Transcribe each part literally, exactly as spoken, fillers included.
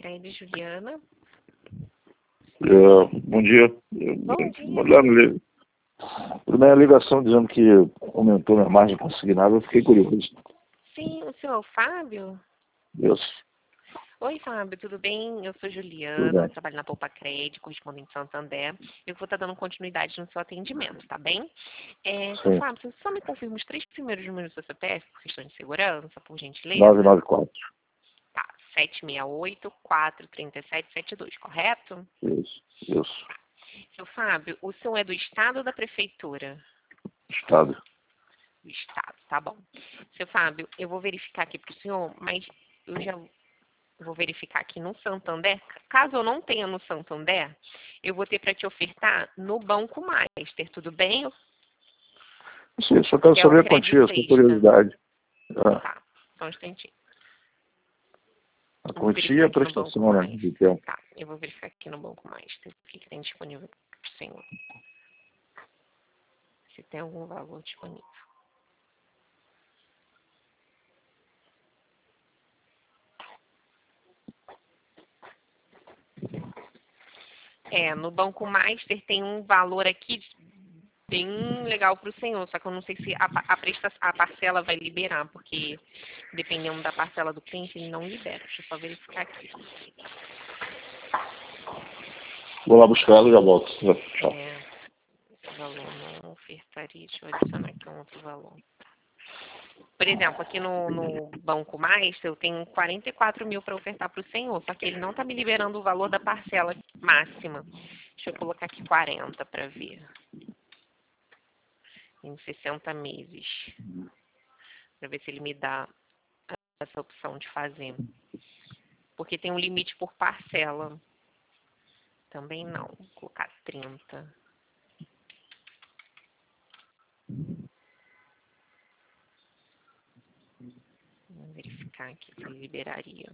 Pacred, Juliana. É, bom dia. Bom dia. Mandando primeira ligação dizendo que aumentou minha margem consignada, eu fiquei curioso. Sim, o senhor Fábio? Isso. Oi, Fábio, tudo bem? Eu sou Tudo Juliana, bem. trabalho na Poupa-Cred, correspondente Santander. Eu vou estar dando continuidade no seu atendimento, tá bem? É, seu Sim. Fábio, você só me confirma os três primeiros números do seu C P F, por questão de segurança, por gentileza? nove nove quatro. Tá, sete seis oito, quatro três sete sete dois, correto? Isso. Isso. Seu Fábio, o senhor é do Estado ou da Prefeitura? Estado. Do Estado, tá bom. Seu Fábio, eu vou verificar aqui para o senhor, mas eu já vou verificar aqui no Santander. Caso eu não tenha no Santander, eu vou ter para te ofertar no Banco Master, tudo bem? Sim, só quero Que é o saber a Cred quantia, só Sexta. curiosidade. Ah, Tá, só um instantinho. a Eu vou quantia e verificar a aqui no Banco prestação, né? Master. De tempo. Tá, eu vou verificar aqui no Banco Master o que que tem disponível para o senhor. Se tem algum valor disponível. É, no Banco Master tem um valor aqui bem legal para o senhor, só que eu não sei se a, pa- a, presta, a parcela vai liberar, porque dependendo da parcela do cliente, ele não libera. Deixa eu só verificar aqui. Vou lá buscar ela e já volto. Tchau. É, esse valor não ofertaria, deixa eu adicionar aqui um outro valor. Por exemplo, aqui no, no Banco Master, eu tenho quarenta e quatro mil para ofertar para o senhor, só que ele não está me liberando o valor da parcela máxima. Deixa eu colocar aqui quarenta para ver. Em sessenta meses. Para ver se ele me dá essa opção de fazer. Porque tem um limite por parcela. Também não. Vou colocar trinta. Vamos verificar aqui se ele liberaria.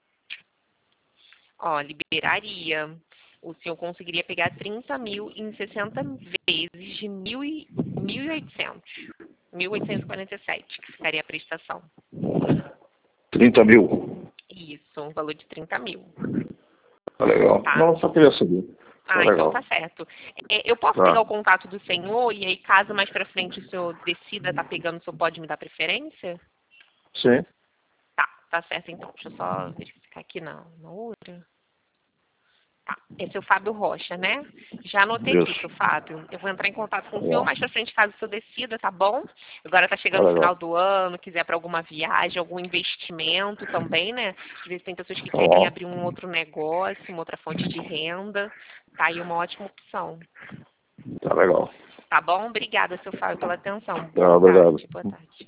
Ó, liberaria. O senhor conseguiria pegar trinta mil em sessenta vezes de mil e oitocentos. mil oitocentos e quarenta e sete, que ficaria a prestação. trinta mil. Isso, um valor de trinta mil. Tá legal. Tá? Não, só queria saber. Tá Ah, então legal. tá certo. É, eu posso Tá. pegar o contato do senhor e aí, caso mais pra frente o senhor decida tá pegando, o senhor pode me dar preferência? Sim. Tá, tá certo então. Deixa eu só verificar aqui na, na outra. Tá, esse é o Fábio Rocha, né? Já anotei aqui, Isso. seu Fábio. Eu vou entrar em contato com Tá o senhor bom. mais pra frente, caso o senhor decida, tá bom? Agora tá Tá chegando o legal. final do ano, quiser para alguma viagem, algum investimento também, né? Às vezes tem pessoas que Tá querem bom. abrir um outro negócio, uma outra fonte de renda. Tá aí uma ótima opção. Tá legal. Tá bom? Obrigada, seu Fábio, pela atenção. Tá, Boa obrigado. tarde. Boa tarde.